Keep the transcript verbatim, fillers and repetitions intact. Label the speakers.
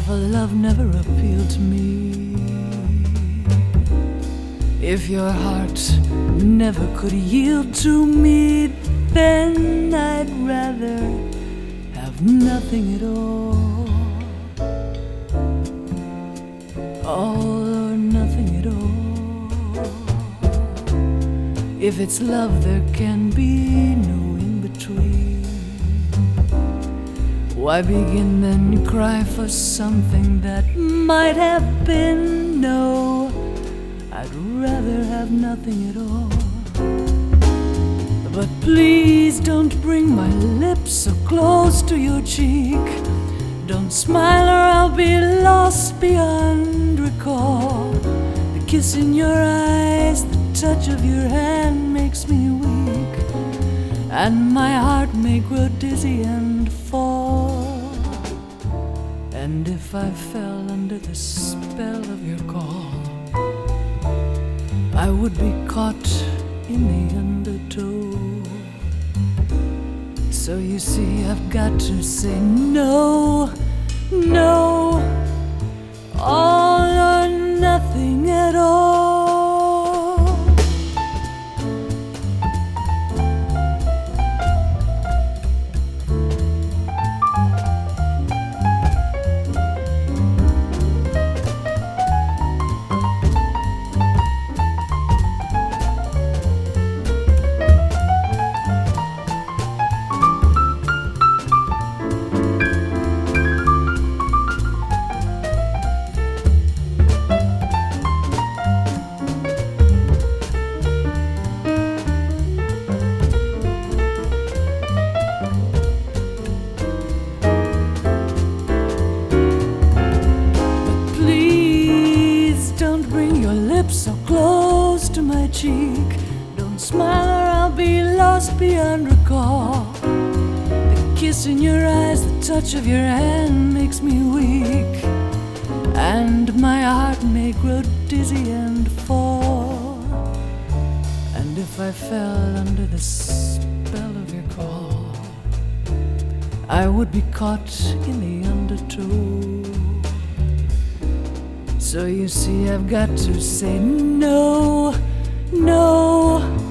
Speaker 1: type of love never appealed to me. If your heart never could yield to me, then I'd rather have nothing at all. All or nothing at all. If it's love, there can be no in between. Why begin then cry for something that might have been? No, I'd rather have nothing at all. But please don't bring my lips so close to your cheek. Don't smile or I'll be lost beyond recall. The kiss in your eyes, the touch of your hand makes me weak, and my heart may grow dizzy and fall. And if I fell under the spell of your call, I would be caught in the undertow. So you see, I've got to say no, no, all or nothing at all. So close to my cheek, don't smile or I'll be lost beyond recall. The kiss in your eyes, the touch of your hand makes me weak, and my heart may grow dizzy and fall. And if I fell under the spell of your call, I would be caught in the undertow. So you see, I've got to say no, no.